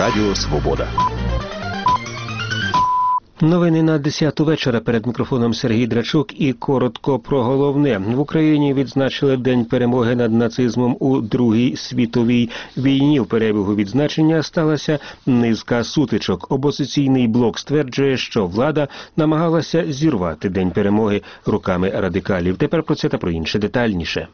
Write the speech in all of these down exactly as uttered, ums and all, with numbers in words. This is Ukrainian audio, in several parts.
Радіо Свобода. Новини на десяту вечора. Перед мікрофоном Сергій Драчук і коротко про головне. В Україні відзначили День перемоги над нацизмом у Другій світовій війні. В перебігу відзначення сталася низка сутичок. Опозиційний блок стверджує, що влада намагалася зірвати День перемоги руками радикалів. Тепер про це та про інше детальніше.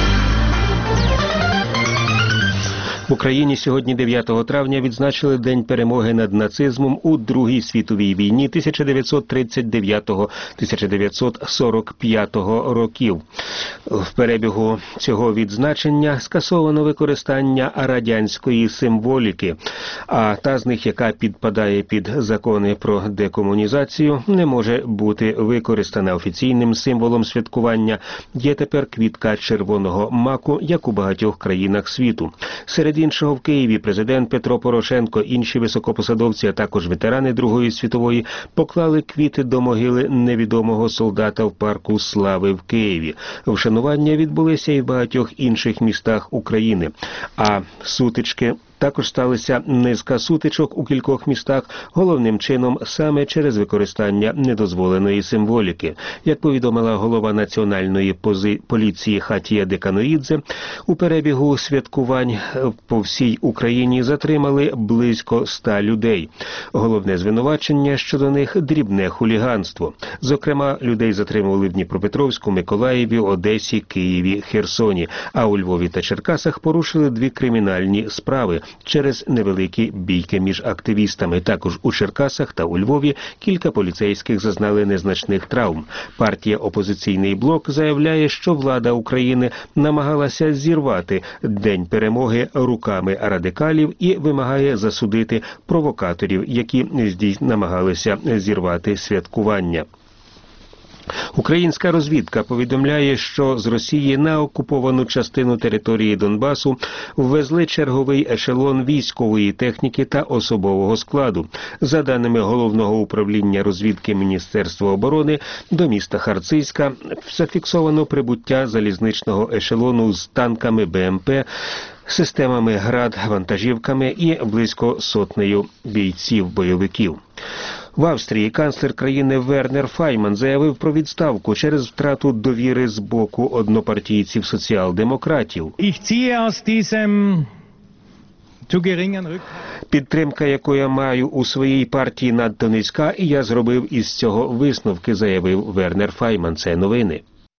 В Україні сьогодні дев'ятого травня відзначили День перемоги над нацизмом у Другій світовій війні тисяча дев'ятсот тридцять дев'ятого - тисяча дев'ятсот сорок п'ятого років. В перебігу цього відзначення скасовано використання радянської символіки, а та з них, яка підпадає під закони про декомунізацію, не може бути використана. Офіційним символом святкування є тепер квітка червоного маку, як у багатьох країнах світу. Серед іншого, в Києві президент Петро Порошенко, інші високопосадовці, а також ветерани Другої світової поклали квіти до могили невідомого солдата в парку Слави в Києві. Вшанування відбулися і в багатьох інших містах України. А сутички також сталися низка сутичок у кількох містах, головним чином саме через використання недозволеної символіки. Як повідомила голова національної поліції Хатія Деканоїдзе, у перебігу святкувань по всій Україні затримали близько ста людей. Головне звинувачення щодо них – дрібне хуліганство. Зокрема, людей затримували в Дніпропетровську, Миколаєві, Одесі, Києві, Херсоні, а у Львові та Черкасах порушили дві кримінальні справи через невеликі бійки між активістами. Також у Черкасах та у Львові кілька поліцейських зазнали незначних травм. Партія «Опозиційний блок» заявляє, що влада України намагалася зірвати День перемоги руками радикалів і вимагає засудити провокаторів, які намагалися зірвати святкування. Українська розвідка повідомляє, що з Росії на окуповану частину території Донбасу ввезли черговий ешелон військової техніки та особового складу. За даними Головного управління розвідки Міністерства оборони, до міста Харцизька зафіксовано прибуття залізничного ешелону з танками Б М П, системами ГРАД, вантажівками і близько сотнею бійців-бойовиків. В Австрії канцлер країни Вернер Файман заявив про відставку через втрату довіри з боку однопартійців соціал-демократів. Підтримка, яку я маю у своїй партії, надто низька, і я зробив із цього висновки, заявив Вернер Файман. Це новини.